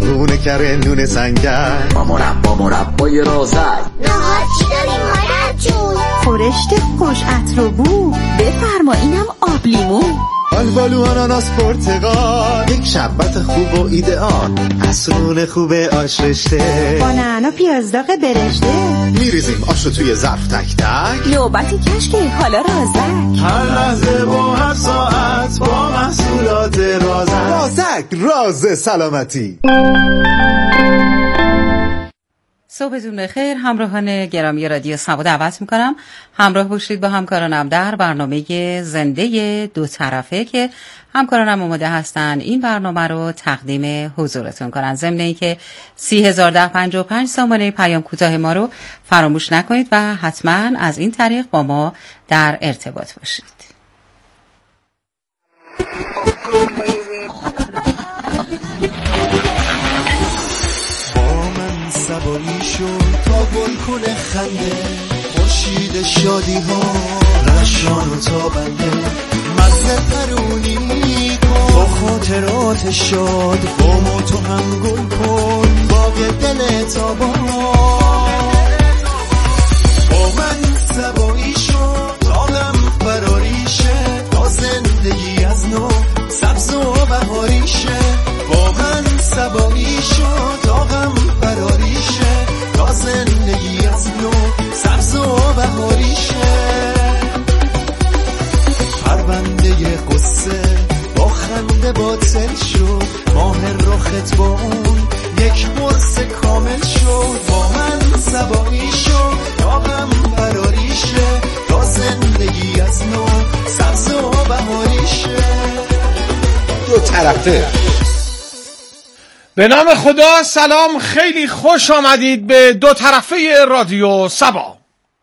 صبحونه کره نون سنگر با مربای رازک. نهار چی داریم مادر جون؟ خورشت خوش عطر و بو، بفرما اینم آب لیمو. آلبالو آناناس پرتقال، یک شربت خوب و ایدئال، عصرونه خوب آش رشته، با نعنا پیاز داغ برشته. میریزیم آشو توی ظرف تک تک، نوبتی کشکی حالا رازک. هر لحظه و هر ساعت با محصولات رازک. راز سلامتی. صبحتون بخیر همراهان گرامی رادیو سبا، دعوت میکنم همراه باشید با همکارانم در برنامه زنده دو طرفه که همکارانم آماده هستن این برنامه رو تقدیم حضورتون کنن. ضمن اینکه 301055 سامانه پیام کوتاه ما رو فراموش نکنید و حتما از این طریق با ما در ارتباط باشید. سبایی شد تا گل کنه خنده، خورشید شادی ها رشان و تابنده، مزه پرونی کن با خاطرات شاد، با ما تو هم گل کن باغ دل تابان. با من سبایی شد تا غم فراری شه، تا زندگی از نو سبز و بهاری شه. با من سبایی شد تا غم فراری شه، تا زندگی از نو سبز و بهاری شه. پرونده قصه با خنده باطل شد، ماه رخت با اون یک قرص کامل شد. با من سبایی شد تا غم فراری شه، تا زندگی از نو سبز و بهاری شه. دو طرفه. به نام خدا، سلام، خیلی خوش آمدید به دو طرفه رادیو سبا.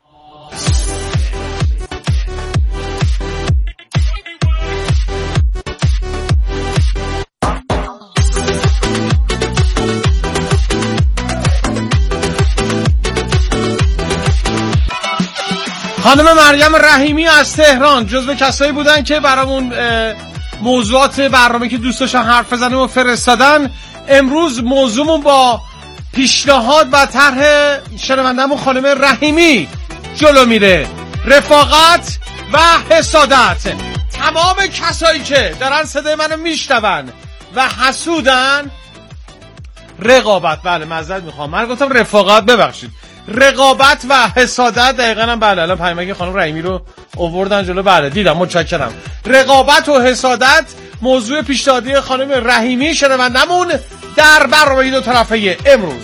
خانم مریم رحیمی از تهران جزو کسایی بودن که برامون موضوعات برنامه که دوست داشتن حرف بزنیم و فرستادن. امروز موضوعمون با پیشنهاد و طرح شنونده‌مون خانم رحیمی جلو میره. رفاقت و حسادت. تمام کسایی که دارن صدای منو میشنون و حسودن، رقابت، بله معذرت میخوام من گفتم رفاقت، ببخشید، رقابت و حسادت دقیقاً هم بله. الان پیامک خانم رحیمی رو آوردن جلو، بله دیدم، متشکرم. رقابت و حسادت موضوع پیشنهادی خانم رحیمی شنوندمون در برنامه دو طرفه امروز.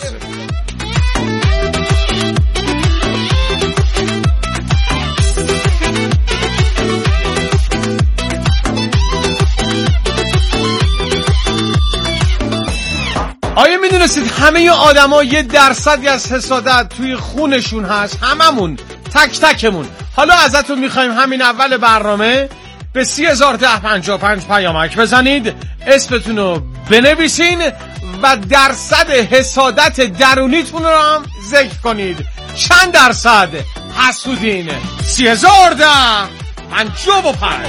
آیا میدونستید همه آدما 1% از حسادت توی خونشون هست؟ هممون، تک تکمون. حالا ازتون میخوایم همین اول برنامه به 301055 پیامک بزنید، اسمتون رو بنویسین و درصد حسادت درونیتون رو هم ذکر کنید. چند درصد حسودین؟ 301055.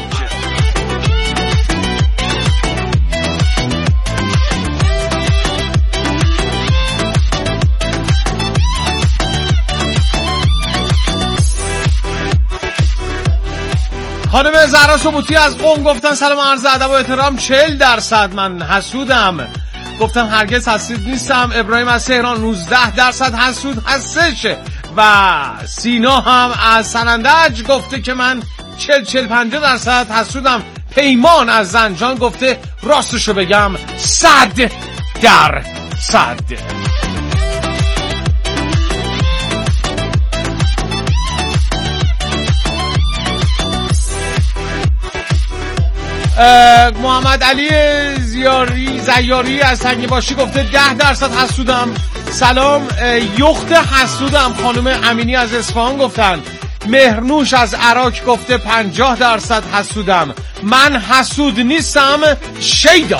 خانم زهرا ثبوتی از قم گفتن سلام عرض ادب و احترام، 40% من حسودم. گفتم هرگز حسود نیستم. ابراهیم از تهران 19% حسود هستش و سینا هم از سنندج گفته که من 40-50% حسودم. پیمان از زنجان گفته راستشو بگم 100%. محمد علی زیاری از سنگ باشی گفته 10% حسودم. سلام، یخت حسودم. خانم امینی از اصفهان گفتن. مهرنوش از عراق گفته 50% حسودم. من حسود نیستم. شیدا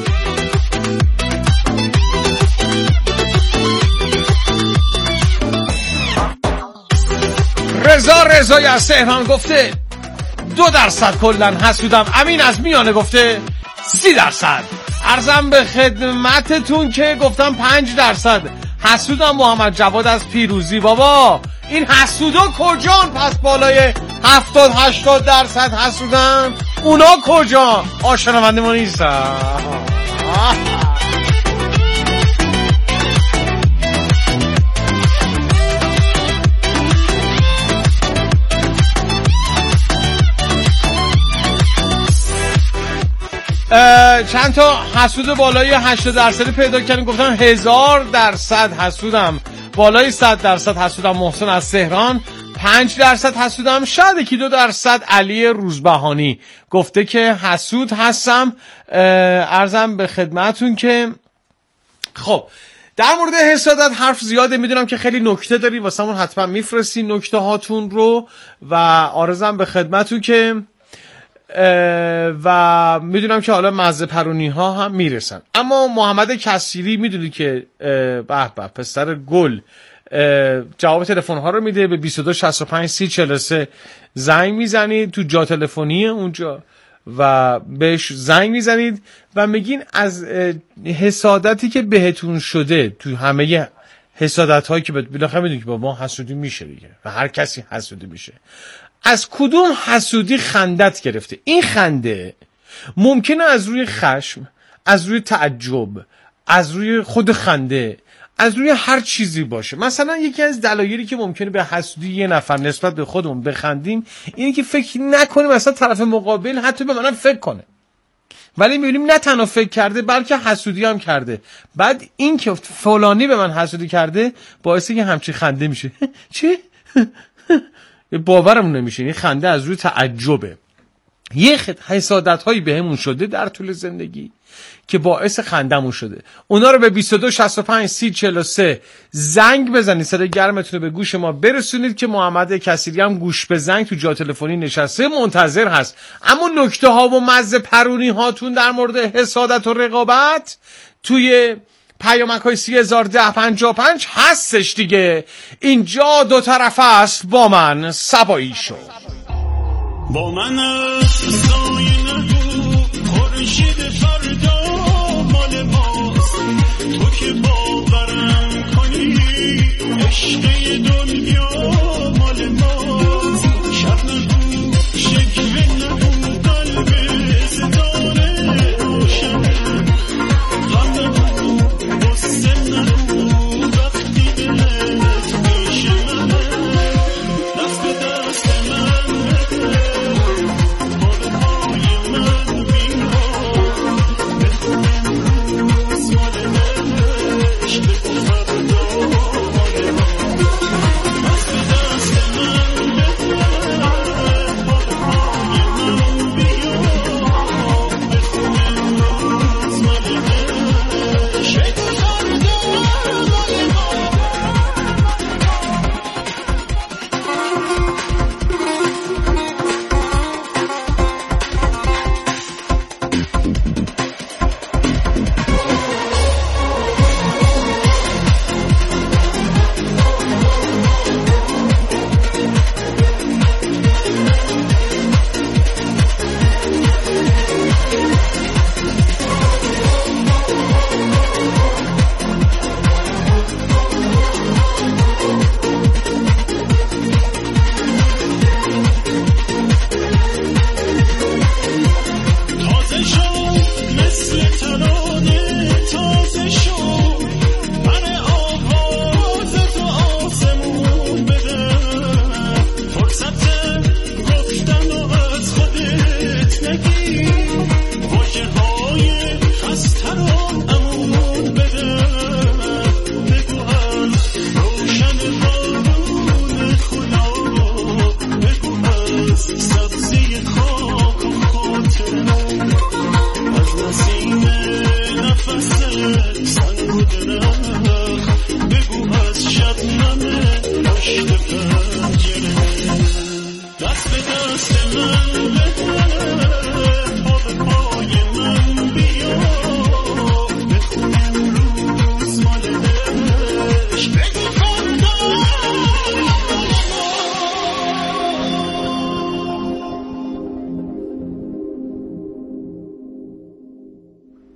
رضایی از تهران گفته 2% کلن حسودم. امین از میانه گفته 30%. عرضم به خدمتتون که گفتم 5%. حسودم محمد جواد از پیروزی. بابا این حسودا کجان؟ پس بالای 70-80% حسودن. اونا کجان؟ شنونده ما نیستن. چند تا حسود بالای 80% پیدا کردیم. گفتن 1000% حسودم، بالای 100% حسودم. محسن از تهران 5% حسودم. شاید 1-2% علی روزبهانی گفته که حسود هستم. عرضم به خدمتون که خب در مورد حسادت حرف زیاده، میدونم که خیلی نکته داری واسمون، حتما میفرستی نکته هاتون رو و عرضم به خدمتون که و میدونم که حالا مزه پرونی ها هم میرسن. اما محمد کثیری میدونی که به به پسر گل جواب تلفن ها رو میده. به 22653043 زنگ میزنید تو جا تلفنی اونجا و بهش زنگ میزنید و میگین از حسادتی که بهتون شده، تو همه حسادت هایی که بالاخره میدونی که با ما حسودی میشه دیگه و هر کسی حسودی میشه، از کدوم حسودی خندت گرفته؟ این خنده ممکنه از روی خشم، از روی تعجب، از روی خود خنده، از روی هر چیزی باشه. مثلا یکی از دلایلی که ممکنه به حسودی یه نفر نسبت به خودمون بخندیم اینه که فکر نکنیم مثلا طرف مقابل حتی به منم فکر کنه، ولی میبینیم نه تنها فکر کرده بلکه حسودی هم کرده. بعد این که فلانی به من حسودی کرده باعثه که همچی خنده میشه. چی؟ باورمون نمیشه. این خنده از روی تعجبه. یه حسادت هایی بهمون شده در طول زندگی که باعث خندمون شده. اونا رو به 22653043 زنگ بزنید، صدای گرمتون رو به گوش ما برسونید که محمد کثیری هم گوش به زنگ تو جا تلفنی نشسته منتظر هست. اما نکته ها و مزه پرونی هاتون در مورد حسادت و رقابت توی پیامک های 301055 هستش دیگه. اینجا دو طرف است. با من سبایی شو. با من است سایه نگو، خورشید فردا مال ماست. تو که باورم کنی عشق دنیا مال ماست. شب نگو، شکوه نگو، قلب ستاره روشنه. غم نگو، غصه نگو، وقتی دلت میشنه. دست به دست من بده،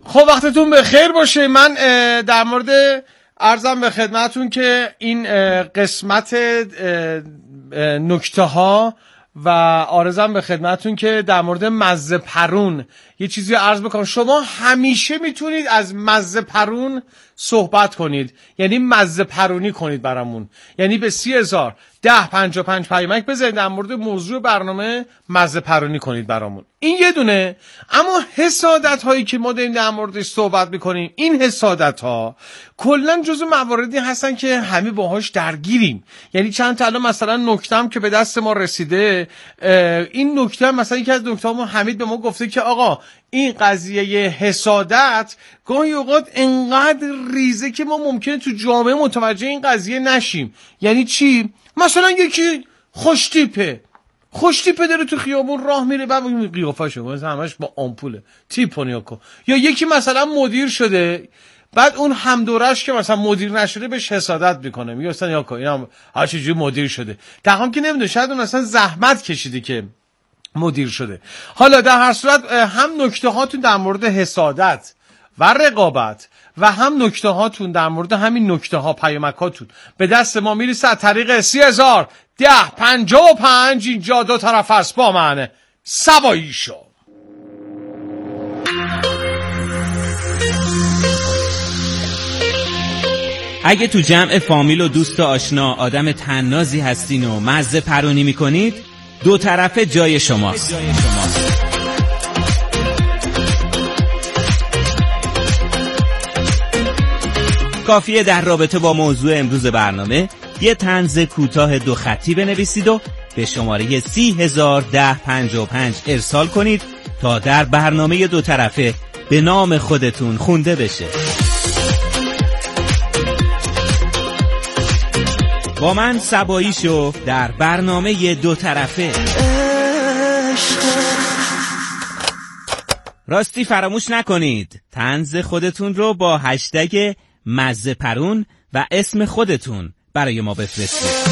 خب وقتتون بخیر باشه. من در مورد عرضم به خدمتون که این قسمت نکته ها و عرضم به خدمتون که در مورد مزه پرون یه چیزی عرض بکنم. شما همیشه میتونید از مزه پرون صحبت کنید، یعنی مزه پرونی کنید برامون، یعنی به 30,1055 پیامک بزنید در مورد موضوع برنامه مزه پرونی کنید برامون. این یه دونه. اما حسادت هایی که ما داریم در موردش صحبت میکنیم، این حسادت ها کلا جزو مواردی هستن که همه باهاش درگیریم. یعنی چند تا الان مثلا نکته‌ام که به دست ما رسیده، این نکته مثلا یکی از نکته‌ها حمید به ما گفته که آقا این قضیه حسادت گاهی اوقات انقدر ریزه که ما ممکنه تو جامعه متوجه این قضیه نشیم. یعنی چی؟ مثلا یکی خوشتیپه داره تو خیابون راه میره، بعد این قیافه‌شو همش با آمپوله تیپو نیا کن. یا یکی مثلا مدیر شده، بعد اون هم دورش که مثلا مدیر نشده بهش حسادت میکنه، میگه مثلا یا کن اینم هر چه جوری مدیر شده، در حالی که نمیدونه شاید اون اصلا زحمت کشیده که مدیر شده. حالا در هر صورت هم نکته هاتون در مورد حسادت و رقابت و هم نکته هاتون در مورد همین نکته ها پیامکاتون به دست ما میرسه از طریق 30,1055. اینجا دو طرف است با من سوایی شو. اگه تو جمع فامیل و دوست و آشنا آدم طنازی هستین و مزه پرونی میکنید، دو طرفه جای شماست. کافیه در رابطه با موضوع امروز برنامه یه طنز کوتاه 2 خطی بنویسید و به شماره 30,1055 ارسال کنید تا در برنامه دو طرفه به نام خودتون خونده بشه. با من سبایی شو در برنامه دو طرفه. راستی فراموش نکنید طنز خودتون رو با هشتگ مزه پرون و اسم خودتون برای ما بفرستید.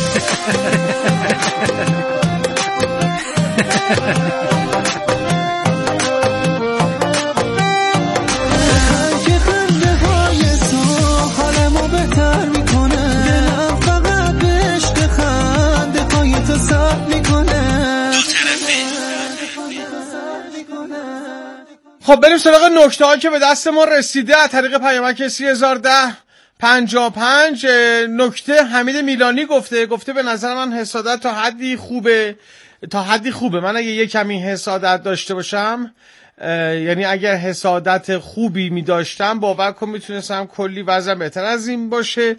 خب بریم سراغ نکته هایی که به دست ما رسیده از طریق پیامک 30,1055. نکته حمید میلانی گفته به نظر من حسادت تا حدی خوبه. من اگه یه کمی حسادت داشته باشم، یعنی اگر حسادت خوبی می داشتم، باور کن میتونستم کلی وضعم بهتر از این باشه.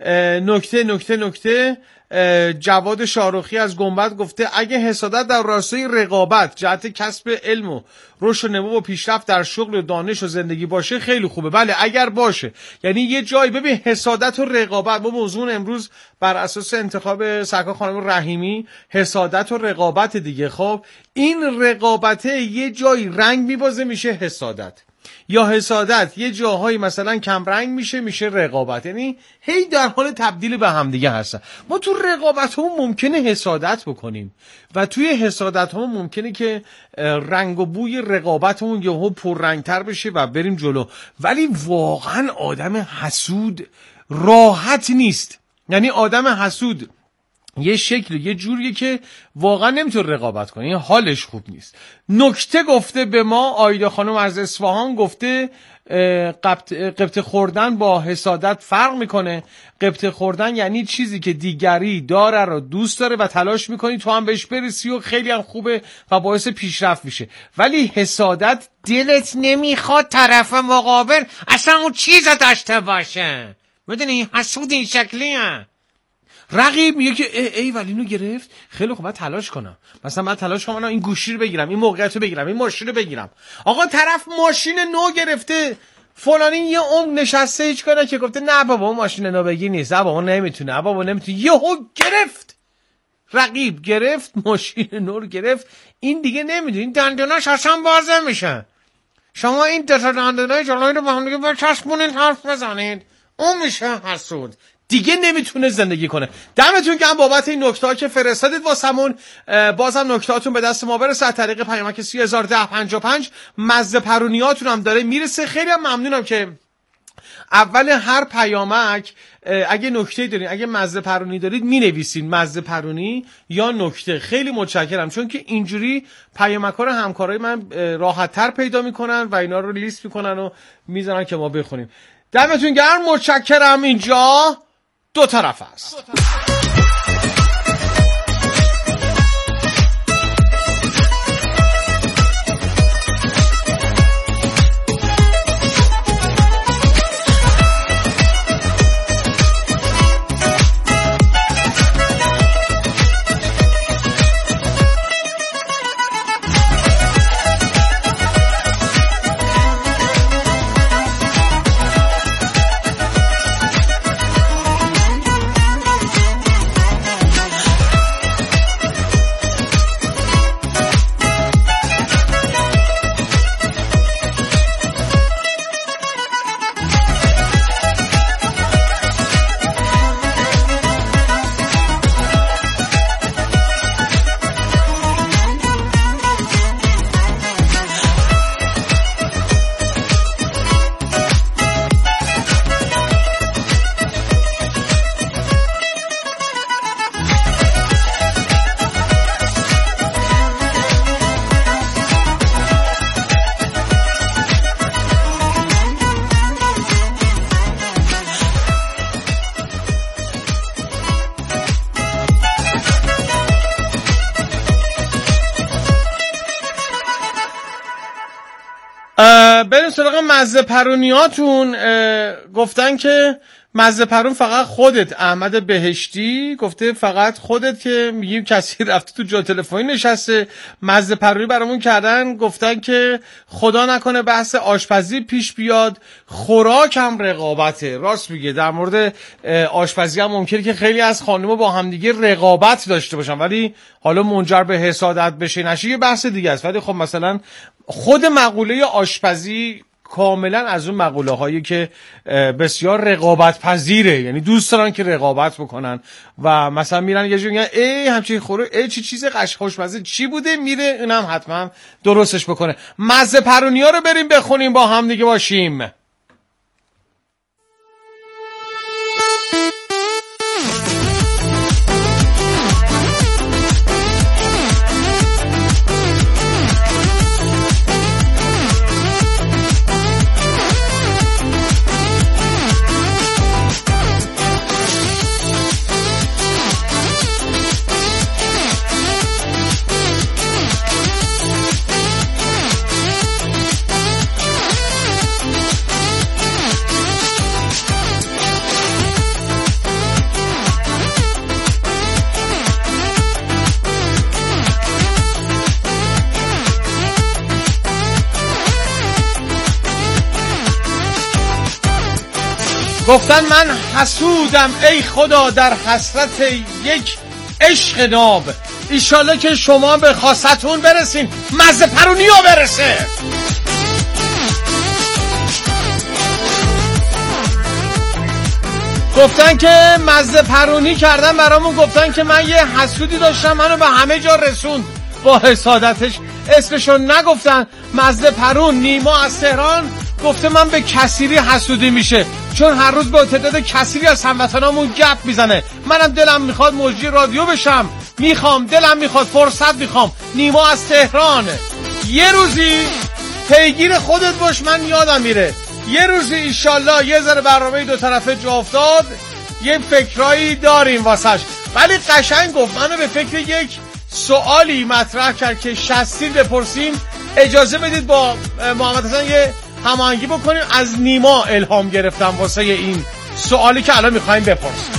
نکته جواد شاروخی از گنبد گفته اگه حسادت در راستای رقابت جهت کسب علم و رشد و نمو و پیشرفت در شغل و دانش و زندگی باشه خیلی خوبه. بله اگر باشه، یعنی یه جایی ببین حسادت و رقابت، با موضوع امروز بر اساس انتخاب سرکار خانم رحیمی حسادت و رقابت دیگه. خب این رقابته یه جایی رنگ میبازه میشه حسادت، یا حسادت یه جاهایی مثلا کم رنگ میشه رقابت، یعنی هی در حال تبدیل به هم دیگه هستن. ما تو رقابت هم ممکنه حسادت بکنیم و توی حسادت هم ممکنه که رنگ و بوی رقابتمون یهو پررنگتر بشه و بریم جلو. ولی واقعا آدم حسود راحت نیست. یعنی آدم حسود یه شکل یه جوریه که واقعا نمیتونه رقابت کنه، این حالش خوب نیست. نکته گفته به ما آیدا خانم از اصفهان، گفته قبطه خوردن با حسادت فرق میکنه. قبطه خوردن یعنی چیزی که دیگری داره رو دوست داره و تلاش میکنی تو هم بهش برسی و خیلی هم خوبه و باعث پیشرفت میشه. ولی حسادت دلت نمیخواد طرف مقابل اصلا اون چیزو داشته باشه. میدونی حسود این شکلیه. رقیب میگه که ای ولی اینو گرفت، خیلی خوب، باید تلاش کنم، مثلا من تلاش کنم این گوشی رو بگیرم، این موقعیت رو بگیرم، این ماشین رو بگیرم. آقا طرف ماشین نو گرفته، فلانی یه عمر نشسته هیچ کاری که گفته نه بابا اون ماشین نو بگیر نیست، بابا نمیتونه، بابا نمیتونه، یهو گرفت. رقیب گرفت ماشین نو رو گرفت، این دیگه نمیدونه، این دندوناش اصلا باز نمیشه. شما این دندونای جلوی رو با هم دیگه بچسبونید حرف بزنید، اون میشه حسود. دیگه نمیتونه زندگی کنه. دمتون گرم بابت این نکته‌ها که فرستادید واسمون. بازم نکتهاتون به دست ما برسه از طریق پیامک 301055. مزه پرونیاتون هم داره میرسه. خیلی هم ممنونم که اول هر پیامک اگه نکته دارین، اگه مزه پرونی دارید مینویسین مزه پرونی یا نکته. خیلی متشکرم، چون که اینجوری پیامک‌ها رو همکارای من راحت‌تر پیدا میکنن و اینا رو لیست میکنن و میذارن که ما بخونیم. دمتون گرم، متشکرم. اینجا دو طرف است. بریم سراغ مزه پرونیاتون. گفتن که مزه پرون فقط خودت. احمد بهشتی گفته فقط خودت که میگیم کسی رفته تو جا تلفنی نشسته. مزه پرونی برامون کردن، گفتن که خدا نکنه بحث آشپزی پیش بیاد، خوراک هم رقابته. راست میگه، در مورد آشپزی هم ممکنه که خیلی از خانم‌ها با همدیگه رقابت داشته باشن، ولی حالا منجر به حسادت بشه نشه یه بحث دیگه است. ولی خب مثلا خود مقوله آشپزی کاملا از اون مقوله هایی که بسیار رقابت پذیره، یعنی دوست دارن که رقابت بکنن و مثلا میرن یه جوری میگن ای همچین خوره، ای چی چیز خوشمزه چی بوده، میره اونم حتما درستش بکنه. مزه پرونیا رو بریم بخونیم با هم دیگه باشیم. گفتن من حسودم ای خدا در حسرت یک عشق ناب، ایشالله که شما به خواستون برسین، مزه پرونیا برسه. گفتن که مزه پرونی کردن برامون، گفتن که من یه حسودی داشتم منو به همه جا رسوند با حسادتش. اسمشو نگفتن. مزه پرون نیما از تهران گفته من به کثیری حسودی میشه، چون هر روز با تعداد کثیری از هموطنامون گپ میزنه. منم دلم میخواد مجری رادیو بشم، دلم میخواد، فرصت میخوام. نیما از تهران. یه روزی پیگیر خودت باش، من یادم میره یه روزی ایشالله یه ذره برنامه دو طرفه جا افتاد، یه فکرایی داریم واسش. ولی قشنگ گفت منو به فکر یک سوالی مطرح کرد که 60 بپرسیم. اجازه بدید با محمد حسن یه هماهنگی بکنیم. از نیما الهام گرفتم واسه این سوالی که الان میخوایم بپرسیم.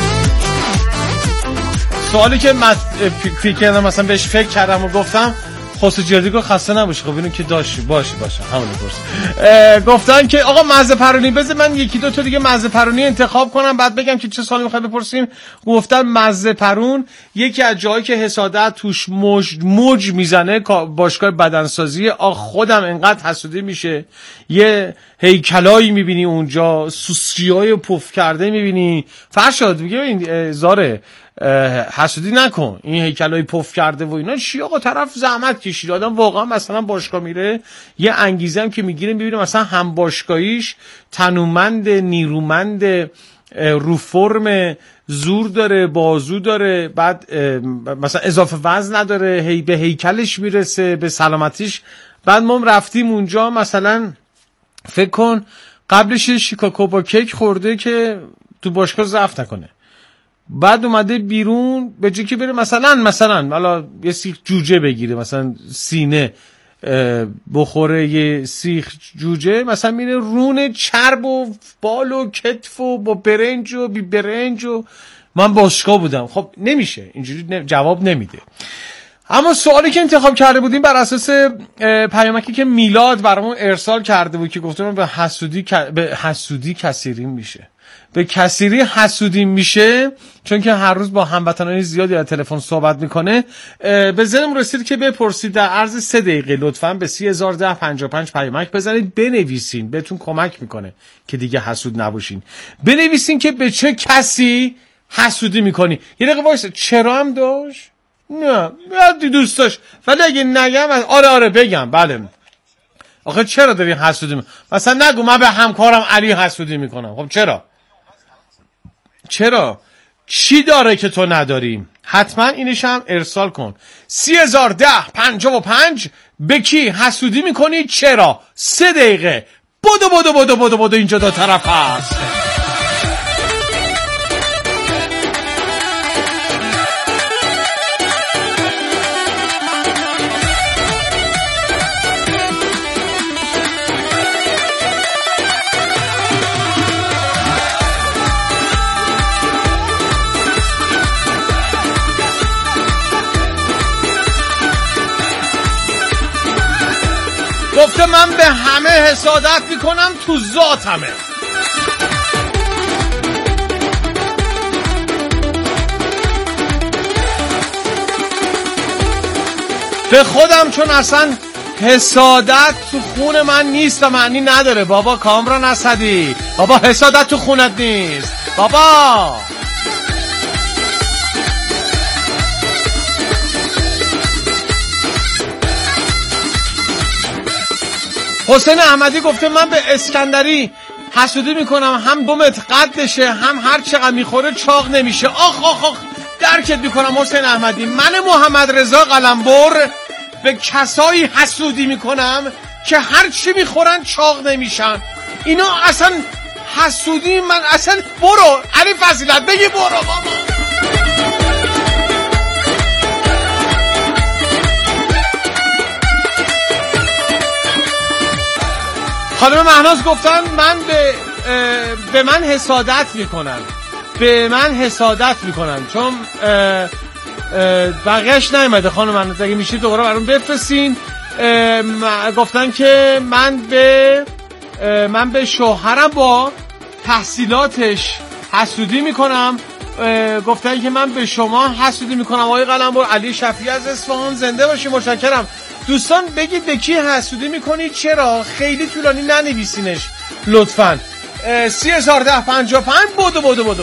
سوالی که فکر کردم مثلا بهش فکر کردم و گفتم خاص جدی گفت خسته نباشی. خب اینو که داشتی باشه همون پرس. گفتن که آقا مزه پرونی بذار من یکی دو تا دیگه مزه پرونی انتخاب کنم بعد بگم که چه سوالی میخوای بپرسیم. گفتن مزه پرون یکی از جایی که حسادت توش موج میزنه باشگاه بدنسازی. خودم انقدر حسودی میشه، یه هیکلایی میبینی اونجا، سوسریای پف کرده میبینی. فرشاد میگه این زاره حسودی نکن، این هیکلای پف کرده و اینا چی آقا، طرف زحمت کشید. آدم واقعا مثلا باشگاه میره یه انگیزه هم که میگیره، میبینه مثلا هم باشگاهیش تنومند، نیرومند، رو فرم، زور داره، بازو داره، بعد مثلا اضافه وزن نداره، به هیکلش میرسه، به سلامتیش. بعد ما رفتیم اونجا مثلا فکر کن قبلش شیکاگو با کیک خورده که تو باشگاه ضعف نکنه، بعد اومده بیرون به جای که بره مثلا حالا یه سیخ جوجه بگیره، مثلا سینه بخوره یه سیخ جوجه، مثلا میره رون چرب و بال و کتف و با برنج و بی برنج و من باشگاه بودم. خب نمیشه اینجوری، جواب نمیده. اما سوالی که انتخاب کرده بودیم بر اساس پیامکی که میلاد برامون ارسال کرده بود که گفتم به حسودی کثیری میشه، به کثیری حسودی میشه، چون که هر روز با هموطنان زیادی از تلفن صحبت میکنه. به ذهنم رسید که بپرسید در عرض 3 دقیقه لطفاً به 301055 پیامک بزنید، بنویسین، بهتون کمک میکنه که دیگه حسود نباشین. بنویسین که به چه کسی حسودی میکنی. یه دقیقه وایس، چرا هم داشت؟ نه یادی دوست داشت، ولی اگه نگم آره بگم بله. آخه چرا داری حسودی میکنی؟ مثلا نگو من به همکارم علی حسودی میکنم. خب چرا؟ چی داره که تو نداری؟ حتما اینش هم ارسال کن. 301055 به کی حسودی میکنی؟ چرا؟ 3 دقیقه. بدو اینجا دو طرف هست. گفته من به همه حسادت میکنم تو ذاتمه. به خودم، چون اصلا حسادت تو خون من نیست و معنی نداره. بابا کامران اسدی، بابا حسادت تو خونت نیست بابا. حسین احمدی گفته من به اسکندری حسودی میکنم، هم 2 متر قدشه، هم هر چقدر میخوره چاق نمیشه. آخ درکت میکنم حسین احمدی. من محمد رضا قلمبر به کسایی حسودی میکنم که هر چی میخورن چاق نمیشن. اینا اصلا حسودی من اصلا. برو علی فضیلت بگی برو بابا. خانم مهناز گفتن من به من حسادت میکنن چون بقیهش نیومده. خانم مهناز اگه میشه دوباره برام بفرستین. گفتن که من به شوهرم با تحصیلاتش حسودی میکنم. گفتن که من به شما حسودی میکنم. آقای قلمبر. علی شفیعی از اصفهان، زنده باشی. متشکرم. دوستان بگید به کی حسودی میکنید، چرا؟ خیلی طولانی ننویسینش لطفاً. 301055 بدو.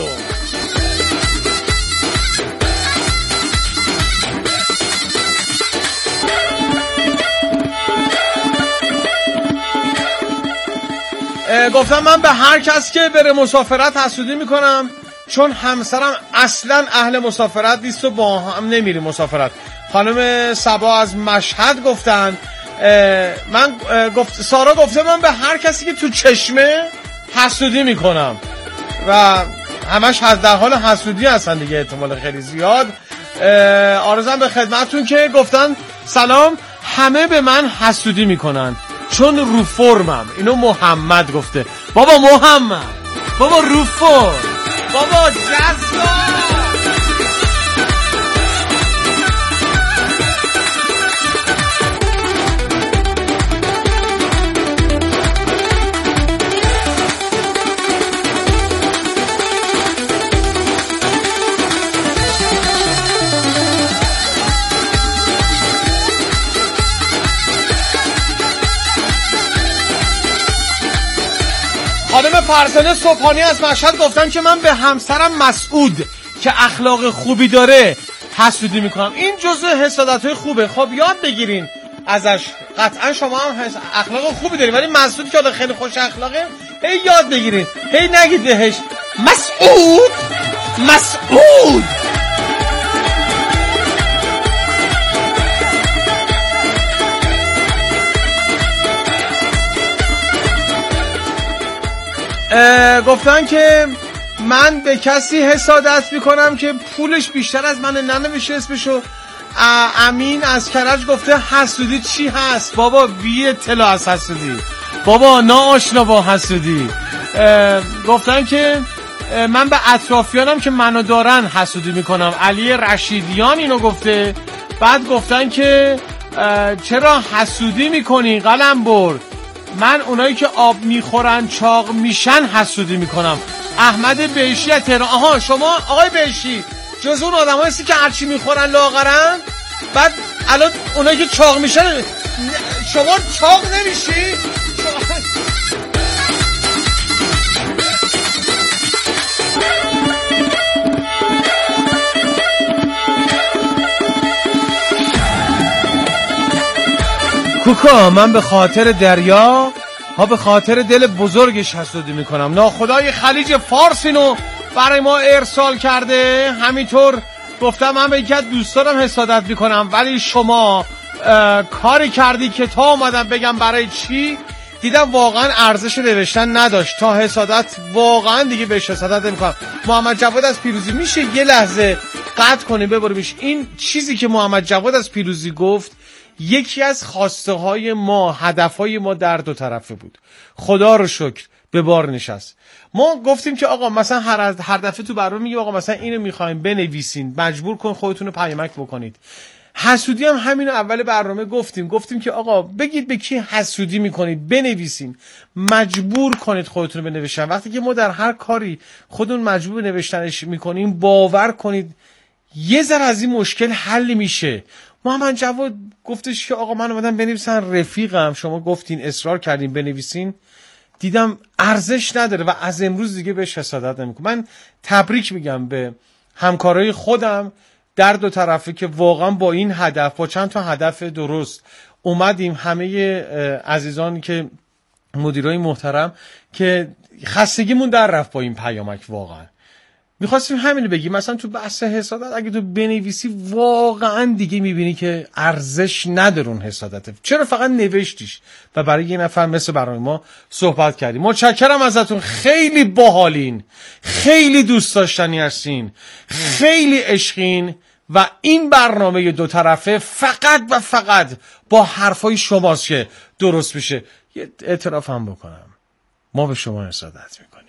گفتم من به هر کس که بره مسافرت حسودی میکنم، چون همسرم اصلا اهل مسافرت نیست و با هم نمیریم مسافرت. خانم سبا از مشهد گفتن سارا گفته من به هر کسی که تو چشمه حسودی میکنم و همش در حال حسودی هستن دیگه، احتمال خیلی زیاد. آرزوام به خدمتتون که گفتن سلام، همه به من حسودی میکنن چون رو فرمم. اینو محمد گفته. بابا محمد، بابا رو فرم، بابا جذاب. خانم فرزانه صبحانی از مشهد گفتن که من به همسرم مسعود که اخلاق خوبی داره حسودی میکنم. این جزء حسادت‌های خوبه. خب یاد بگیرین ازش. قطعا شما هم اخلاق خوبی دارین، ولی مسعود که خیلی خوش اخلاقه، هی یاد بگیرین، هی نگید بهش مسعود مسعود. گفتن که من به کسی حسادت میکنم که پولش بیشتر از منه. ننوشه اسمشو. امین از کرج گفته حسودی چی هست بابا؟ بی اطلاع از حسودی بابا، ناآشنا با حسودی. گفتن که من به اطرافیانم که منو دارن حسودی میکنم. علی رشیدیان اینو گفته. بعد گفتن که چرا حسودی میکنی قلمبر؟ من اونایی که آب میخورن چاق میشن حسودی میکنم. احمد بهشی از تهران. آها، شما آقای بهشی جز اون آدم هستی که هرچی میخورن لاغرن؟ بعد الان اونایی که چاق میشن شما چاق نمیشی؟ کوکا من به خاطر دریا ها به خاطر دل بزرگش حسودی میکنم. ناخدای خلیج فارس اینو برای ما ارسال کرده. همینطور گفتم من به یکی از دوستانم حسادت میکنم، ولی شما کاری کردی که تا اومدم بگم برای چی دیدم واقعا ارزش نوشتن نداشت. تا حسادت واقعا دیگه بهش حسادت نمیکنم. محمد جواد از پیروزی میشه یه لحظه قطع کنیم ببریمش؟ این چیزی که محمد جواد از پیروزی گفت یکی از خواسته های ما، هدف های ما در دو طرفه بود. خدا رو شکر به بار نشست. ما گفتیم که آقا مثلا هر دفعه تو برنامه میگه آقا مثلا اینو میخوایم بنویسین، مجبور کن خودتون رو پیامک بکنید. حسودی هم همینو اول برنامه گفتیم که آقا بگید به کی حسودی میکنید، بنویسین، مجبور کنید خودتون رو بنویسین. وقتی که ما در هر کاری خودمون مجبور نوشتنش میکنیم، باور کنید یه ذره از این مشکل حل میشه. محمد جواد گفتش که آقا من اومدم بنویسن، رفیقم شما گفتین اصرار کردین بنویسین، دیدم ارزش نداره و از امروز دیگه بهش حسادت نمیکنم. من تبریک میگم به همکارای خودم در دو طرفه که واقعا با این هدف، با چند تا هدف درست اومدیم. همه عزیزانی که مدیرای محترم که خستگیمون در رفت با این پیامک. واقعا میخواستیم همینو بگیم. مثلا تو بحث حسادت اگه تو بنویسی واقعا دیگه میبینی که ارزش نداره اون حسادته. چرا فقط نوشتیش و برای یه نفر مثل برای ما صحبت کردیم. متشکرم ازتون، خیلی باحالین، خیلی دوست داشتنی هستین، خیلی عشقین و این برنامه دو طرفه فقط و فقط با حرفای شماست که درست میشه. یه اعتراف هم بکنم، ما به شما حسادت میکنیم.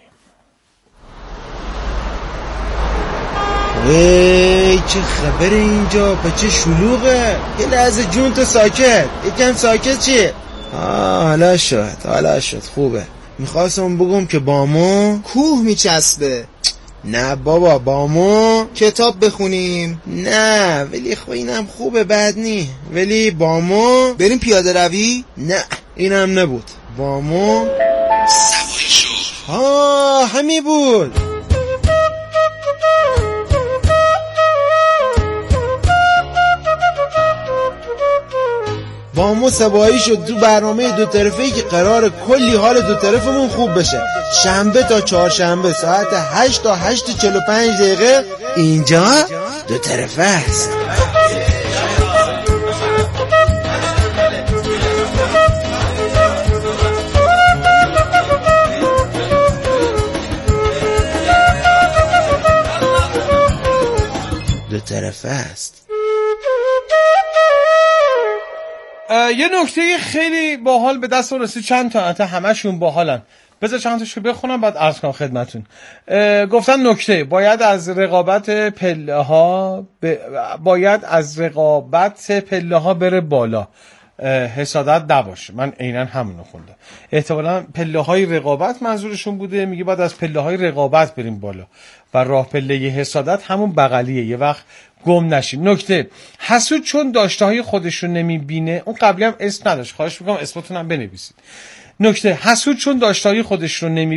وی چه خبر اینجا؟ چه شلوغه؟ یه لحظه جون تو ساکت، یکم ساکت چیه؟ حالا شد خوبه. میخواستم بگم که بامو کوه میچسبه. نه بابا، بامو کتاب بخونیم. نه ولی خب اینم خوبه، بد نی. ولی بامو بریم پیاده روی. نه اینم نبود. بامو سواری شو. همی بود. بامو سبایی شد تو برنامه دو طرفه‌ای که قرار کلی حال دو طرفمون خوب بشه. شنبه تا چهارشنبه ساعت 8 تا 8:45 دقیقه اینجا دو طرفه است. دو طرفه است. یه نکته خیلی باحال به دست رسید، چند تا همشون باحالن. بذار چند تاشو بخونم بعد عرض کنم خدمتتون. گفتن نکته باید از رقابت پله ها بره بالا، حسادت نباشه. من عیناً همونو خوندم. احتمالاً پله های رقابت منظورشون بوده. میگه باید از پله های رقابت بریم بالا و راه پله حسادت همون بغلیه، یه وقت گم نشیم. نکته حسود چون داشته های خودش رو نمیبینه، اون قبلی هم اسم نداشت، خواهش میکنم اسمتون هم بنویسید. نکته حسود چون داشته های خودش رو